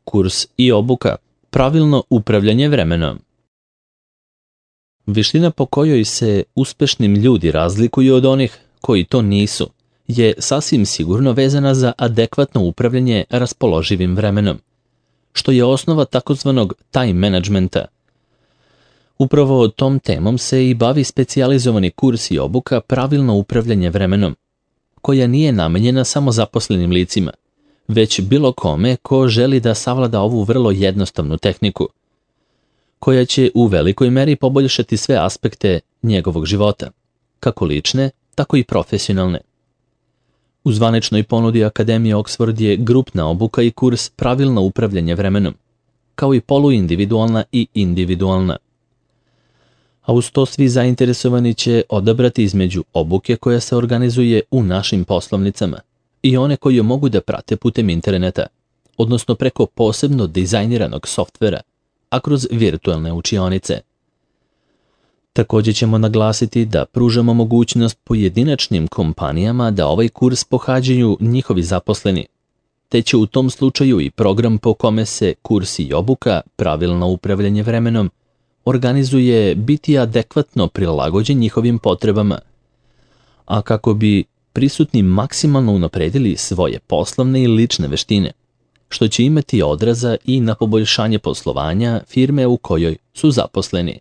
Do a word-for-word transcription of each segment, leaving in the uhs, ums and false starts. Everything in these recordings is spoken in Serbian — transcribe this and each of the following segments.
Kurs i obuka, pravilno upravljanje vremenom. Vještina po kojoj se uspešnim ljudi razlikuju od onih koji to nisu je sasvim sigurno vezana za adekvatno upravljanje raspoloživim vremenom, što je osnova takozvanog time managementa. Upravo tom temom se i bavi specijalizovani kurs i obuka pravilno upravljanje vremenom, koja nije namenjena samo zaposlenim licima, već bilo kome ko želi da savlada ovu vrlo jednostavnu tehniku, koja će u velikoj meri poboljšati sve aspekte njegovog života, kako lične, tako i profesionalne. U zvaničnoj ponudi Akademije Oxford je grupna obuka i kurs pravilno upravljanje vremenom, kao i poluindividualna i individualna. A uz to svi zainteresovani će odabrati između obuke koja se organizuje u našim poslovnicama i one koje mogu da prate putem interneta, odnosno preko posebno dizajniranog softvera, a kroz virtualne učionice. Također ćemo naglasiti da pružamo mogućnost pojedinačnim kompanijama da ovaj kurs pohađaju njihovi zaposleni, te će u tom slučaju i program po kome se kurs i obuka, pravilno upravljanje vremenom, organizuje biti adekvatno prilagođen njihovim potrebama, a kako bi prisutni maksimalno unapredili svoje poslovne i lične veštine, što će imati odraza i na poboljšanje poslovanja firme u kojoj su zaposleni.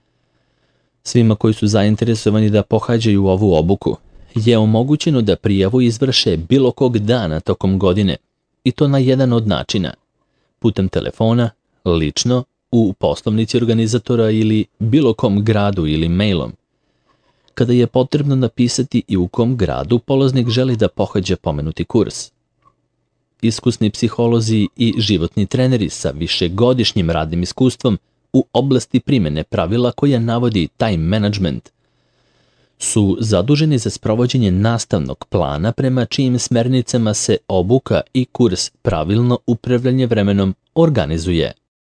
Svima koji su zainteresovani da pohađaju ovu obuku je omogućeno da prijavu izvrše bilo kog dana tokom godine, i to na jedan od načina, putem telefona, lično, u poslovnici organizatora ili bilo kom gradu ili mailom, kada je potrebno napisati i u kom gradu polaznik želi da pohađa pomenuti kurs. Iskusni psiholozi i životni treneri sa višegodišnjim radnim iskustvom u oblasti primjene pravila koja navodi time management su zaduženi za sprovođenje nastavnog plana prema čijim smernicama se obuka i kurs pravilno upravljanje vremenom organizuje.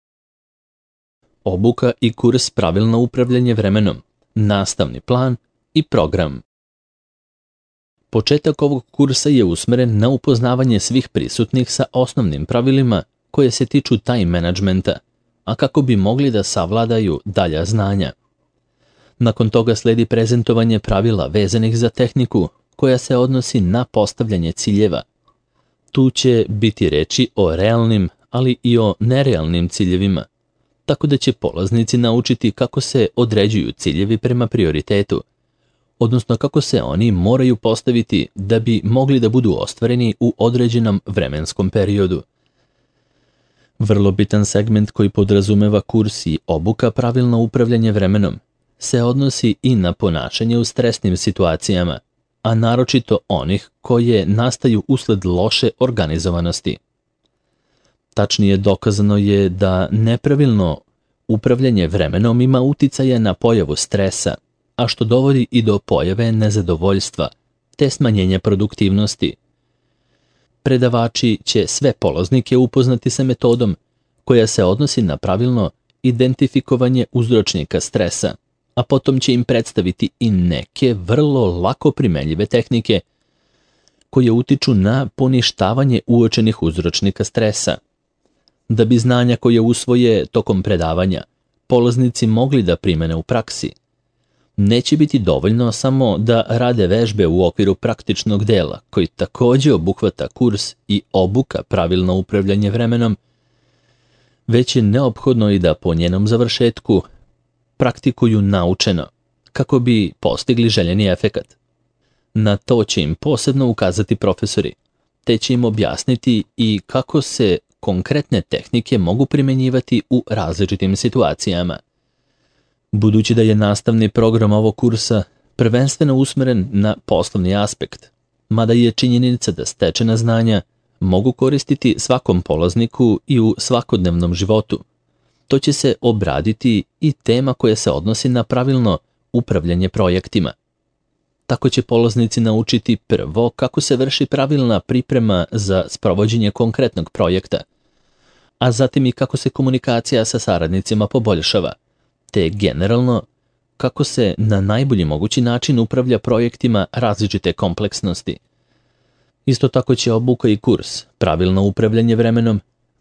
Obuka i kurs pravilno upravljanje vremenom, nastavni plan i program. Početak ovog kursa je usmeren na upoznavanje svih prisutnih sa osnovnim pravilima koje se tiču time managementa, a kako bi mogli da savladaju dalja znanja. Nakon toga sledi prezentovanje pravila vezanih za tehniku koja se odnosi na postavljanje ciljeva. Tu će biti reči o realnim, ali i o nerealnim ciljevima, tako da će polaznici naučiti kako se određuju ciljevi prema prioritetu, odnosno kako se oni moraju postaviti da bi mogli da budu ostvareni u određenom vremenskom periodu. Vrlo bitan segment koji podrazumeva kurs i obuka pravilno upravljanje vremenom se odnosi i na ponašanje u stresnim situacijama, a naročito onih koje nastaju usled loše organizovanosti. Tačnije, dokazano je da nepravilno upravljanje vremenom ima uticaja na pojavu stresa, a što dovodi i do pojave nezadovoljstva, te smanjenja produktivnosti. Predavači će sve polaznike upoznati sa metodom koja se odnosi na pravilno identifikovanje uzročnika stresa, a potom će im predstaviti i neke vrlo lako primenljive tehnike koje utiču na poništavanje uočenih uzročnika stresa. Da bi znanja koje usvoje tokom predavanja polaznici mogli da primene u praksi, neće biti dovoljno samo da rade vežbe u okviru praktičnog dela, koji također obuhvata kurs i obuka pravilno upravljanje vremenom, već je neophodno i da po njenom završetku praktikuju naučeno, kako bi postigli željeni efekat. Na to će im posebno ukazati profesori, te će im objasniti i kako se konkretne tehnike mogu primjenjivati u različitim situacijama. Budući da je nastavni program ovog kursa prvenstveno usmeren na poslovni aspekt, mada je činjenica da stečena znanja mogu koristiti svakom polazniku i u svakodnevnom životu, to će se obraditi i tema koja se odnosi na pravilno upravljanje projektima. Tako će polaznici naučiti prvo kako se vrši pravilna priprema za sprovođenje konkretnog projekta, a zatim i kako se komunikacija sa saradnicima poboljšava, te generalno kako se na najbolji mogući način upravlja projektima različite kompleksnosti. Isto tako će obuka i kurs, pravilno upravljanje vremenom,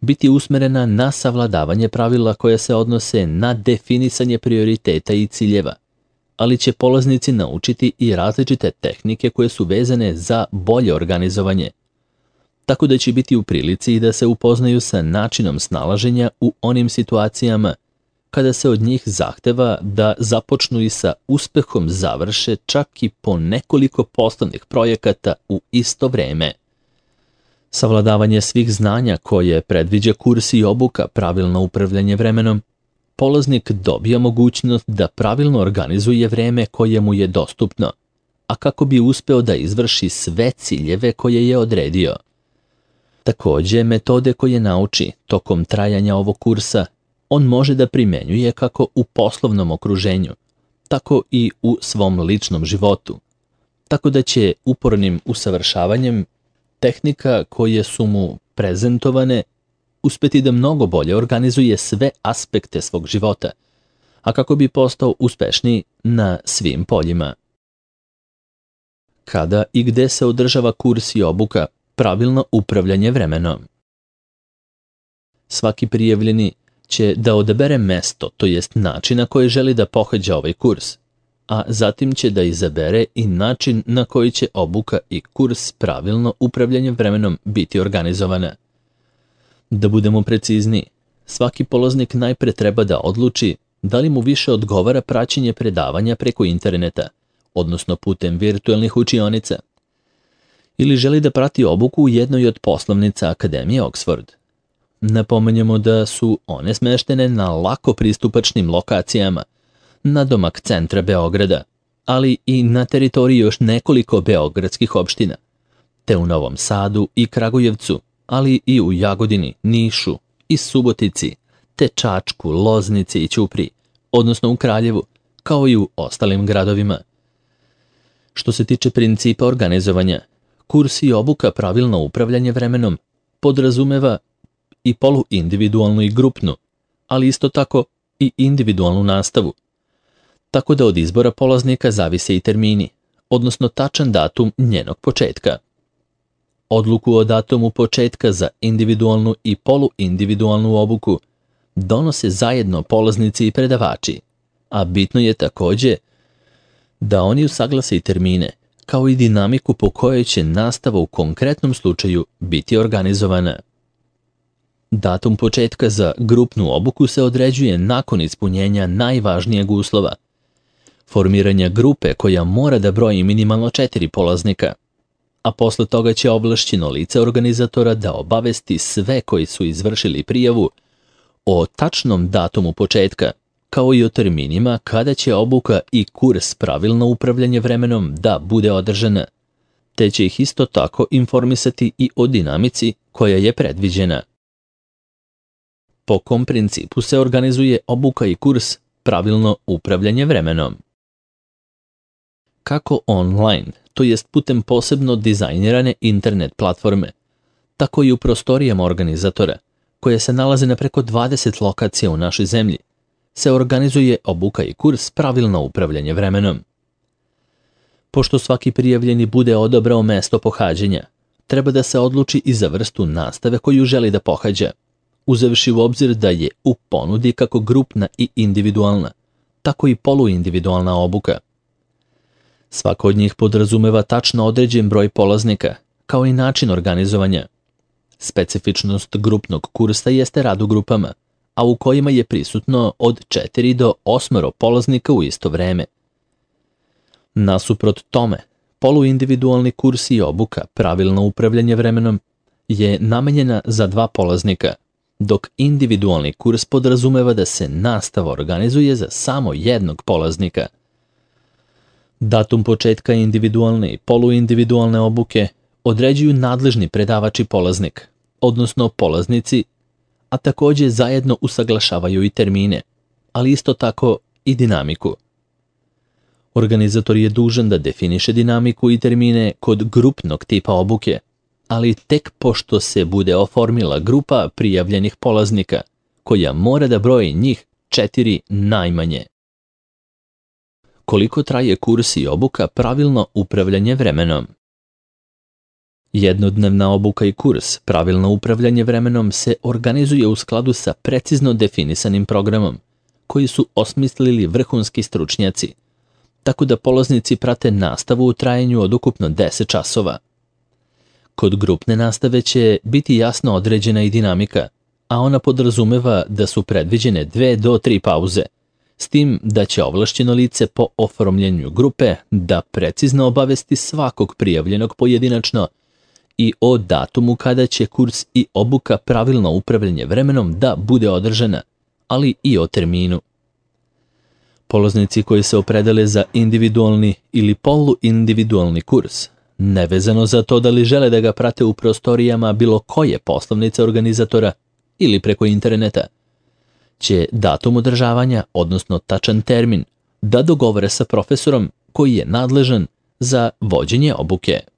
biti usmerena na savladavanje pravila koja se odnose na definisanje prioriteta i ciljeva, ali će polaznici naučiti i različite tehnike koje su vezane za bolje organizovanje, tako da će biti u prilici da se upoznaju sa načinom snalaženja u onim situacijama kada se od njih zahteva da započnu i sa uspehom završe čak i po nekoliko poslovnih projekata u isto vreme. Savladavanje svih znanja koje predviđa kurs i obuka pravilno upravljanje vremenom, polaznik dobija mogućnost da pravilno organizuje vreme koje mu je dostupno, a kako bi uspeo da izvrši sve ciljeve koje je odredio. Takođe, metode koje nauči tokom trajanja ovog kursa on može da primenjuje kako u poslovnom okruženju, tako i u svom ličnom životu, tako da će upornim usavršavanjem tehnika koje su mu prezentovane uspeti da mnogo bolje organizuje sve aspekte svog života, a kako bi postao uspešniji na svim poljima. Kada i gde se održava kurs i obuka pravilno upravljanje vremenom? Svaki prijavljeni će da odabere mesto, to jest način na koji želi da pohađa ovaj kurs, a zatim će da izabere i način na koji će obuka i kurs pravilno upravljanje vremenom biti organizovana. Da budemo precizniji, svaki polaznik najpre treba da odluči da li mu više odgovara praćenje predavanja preko interneta, odnosno putem virtuelnih učionica, ili želi da prati obuku u jednoj od poslovnica Akademije Oxford. Napomenjamo da su one smeštene na lako pristupačnim lokacijama, na domak centra Beograda, ali i na teritoriji još nekoliko beogradskih opština, te u Novom Sadu i Kragujevcu, ali i u Jagodini, Nišu i Subotici, te Čačku, Loznici i Ćupriji, odnosno u Kraljevu, kao i u ostalim gradovima. Što se tiče principa organizovanja, kurs i obuka pravilno upravljanje vremenom podrazumeva i poluindividualnu i grupnu, ali isto tako i individualnu nastavu, tako da od izbora polaznika zavise i termini, odnosno tačan datum njenog početka. Odluku o datumu početka za individualnu i poluindividualnu obuku donose zajedno polaznici i predavači, a bitno je takođe da oni usaglase i termine, kao i dinamiku po kojoj će nastava u konkretnom slučaju biti organizovana. Datum početka za grupnu obuku se određuje nakon ispunjenja najvažnijeg uslova, formiranja grupe koja mora da broji minimalno četiri polaznika, a posle toga će ovlašćeno lice organizatora da obavesti sve koji su izvršili prijavu o tačnom datumu početka, kao i o terminima kada će obuka i kurs pravilno upravljanje vremenom da bude održana, te će ih isto tako informisati i o dinamici koja je predviđena. Po kom principu se organizuje obuka i kurs pravilno upravljanje vremenom? Kako online, to jest putem posebno dizajnirane internet platforme, tako i u prostorijama organizatora, koje se nalaze na preko dvadeset lokacija u našoj zemlji, se organizuje obuka i kurs pravilno upravljanje vremenom. Pošto svaki prijavljeni bude odabrao mesto pohađanja, treba da se odluči i za vrstu nastave koju želi da pohađa, uzevši u obzir da je u ponudi kako grupna i individualna, tako i poluindividualna obuka. Svako od njih podrazumeva tačno određen broj polaznika, kao i način organizovanja. Specifičnost grupnog kursa jeste rad u grupama, a u kojima je prisutno od četiri do osmoro polaznika u isto vreme. Nasuprot tome, poluindividualni kurs i obuka pravilno upravljanje vremenom je namenjena za dva polaznika, dok individualni kurs podrazumeva da se nastava organizuje za samo jednog polaznika. Datum početka individualne i poluindividualne obuke određuju nadležni predavač i polaznik, odnosno polaznici, a takođe zajedno usaglašavaju i termine, ali isto tako i dinamiku. Organizator je dužan da definiše dinamiku i termine kod grupnog tipa obuke, ali tek pošto se bude oformila grupa prijavljenih polaznika, koja mora da broji njih četiri najmanje. Koliko traje kurs i obuka pravilno upravljanje vremenom? Jednodnevna obuka i kurs, pravilno upravljanje vremenom se organizuje u skladu sa precizno definisanim programom, koji su osmislili vrhunski stručnjaci, tako da polaznici prate nastavu u trajanju od ukupno deset časova. Kod grupne nastave će biti jasno određena i dinamika, a ona podrazumeva da su predviđene dve do tri pauze, s tim da će ovlašćeno lice po oformljenju grupe da precizno obavesti svakog prijavljenog pojedinačno i o datumu kada će kurs i obuka pravilno upravljanje vremenom da bude održana, ali i o terminu. Polaznici koji se opredele za individualni ili poluindividualni kurs, nevezano za to da li žele da ga prate u prostorijama bilo koje poslovnice organizatora ili preko interneta, će datum održavanja, odnosno tačan termin, da dogovore sa profesorom koji je nadležan za vođenje obuke.